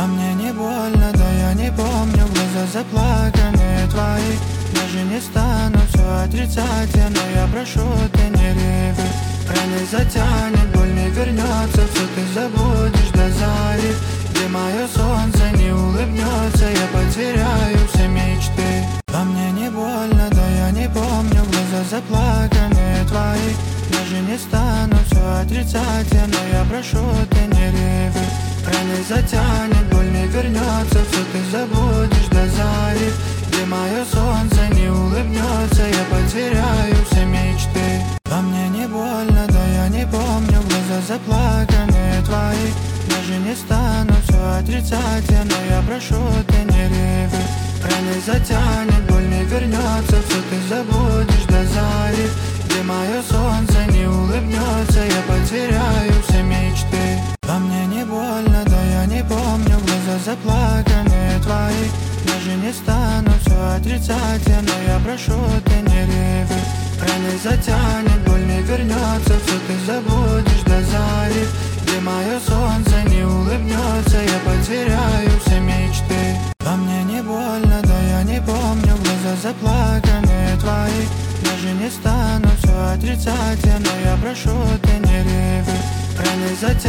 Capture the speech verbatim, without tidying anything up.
А мне не больно, да я не помню, глаза заплаканные твои. Даже не стану все отрицать, но я прошу, ты не реви. Раны затянет, боль не вернется, все ты забудешь до зари. Где мое солнце не улыбнется, я потеряю все мечты. А мне не больно, да я не помню, глаза заплаканные твои. Даже не стану все отрицать, но я прошу, ты не реви. Раны затянет, боль не вернется, все ты забудешь до зари. Где мое солнце не улыбнется, я потеряю все мечты. А мне не больно, да я не помню, глаза заплаканные твои. Даже не стану все отрицать, но я прошу, ты не реви. Раны затянет, боль не вернется, все ты забудешь до зари. Где мое солнце не улыбнется, я потеряю все мечты. А мне не больно, да я не помню, глаза заплаканные твои. Даже не стану все отрицать, но я прошу, ты не реви. Раны затянет, боль не вернется, все ты забудешь до зари. Где мое солнце не улыбнется, я потеряю все мечты. А мне не больно, да я не помню, глаза заплаканные твои. Даже не стану все отрицать, но я прошу, ты не реви. Раны затянет.